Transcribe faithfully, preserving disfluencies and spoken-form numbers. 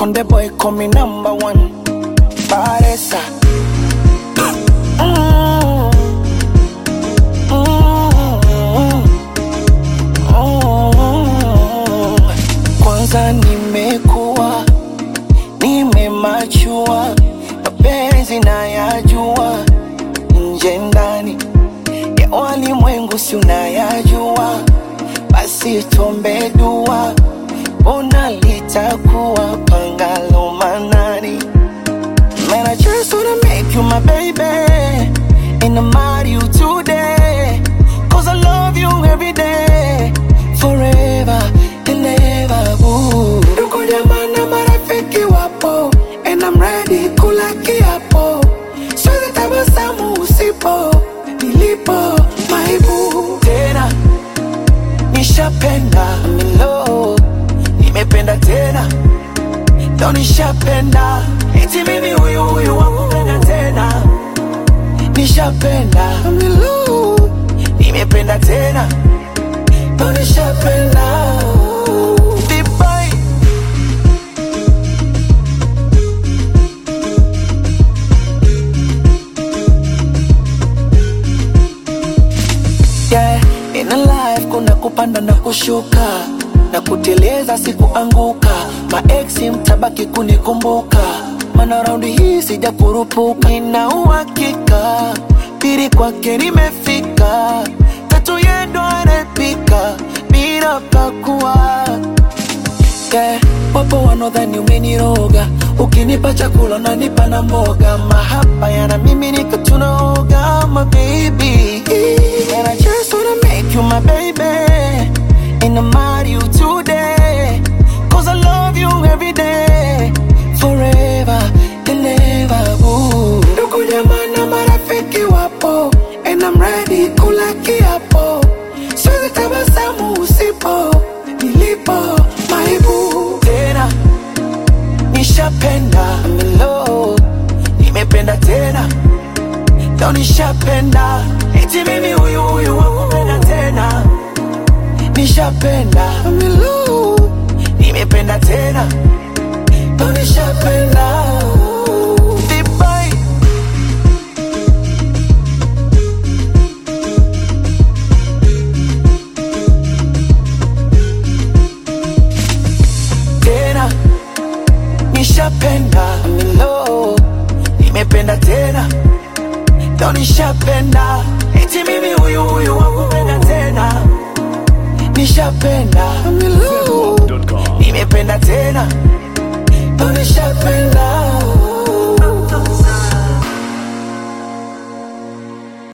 Konde boy call me number one. Paresa. Mm. Mm. Mm. Kwanza nimekuwa, nimemachua, mapenzi nayajua, nje ndani ya walimwengu si unayajua, basi tuombe dua, ona litakuwa pangalo manani. Man, I just wanna make you my baby, and I'm out you today, cause I love you every day, forever and ever, boo. Ndugu jamaa na marafiki wapo, and I'm ready kula kiapo, siwezi tabasamu usipo, nilipo my boo. Tena nishapenda milo, nimependa tena, ndo nishapenda, eti mimi huyu huyu wakupenda tena. Nishapenda milo, nimependa tena, ndo nishapenda. Vibai yeah, in a life kuna kupanda na kushuka, na kuteleza sikuanguka, maeksi mtabaki kunikumbuka, mana raundi hii sija kurupuka. Nina uhakika pili kwake nimefika, tatu yendo anapika bila pakua yeah. Wapo wanodhani umeniroga, ukinipa chakula unanipa na mboga, mahaba yana mimi nika tunaoga, my baby. And I just wanna make you my baby, and I'm out you today, cause I love you every day, forever and ever, boo. Ndugu jamaa na marafiki wapo, and I'm ready kula kiapo, siwezi tabasamu usipo, nilipo my boo. Tena nishapenda milo, nimependa tena, ndo nishapenda, eti mimi huyu huyu wakupenda tena. Nishapenda milo, nimependa tena, ndo nishapenda. Vibai tena, nishapenda milo, nimependa tena, ndo nishapenda, eti mimi huyu huyu wakupenda tena. Nishapenda milo, nimependa tena.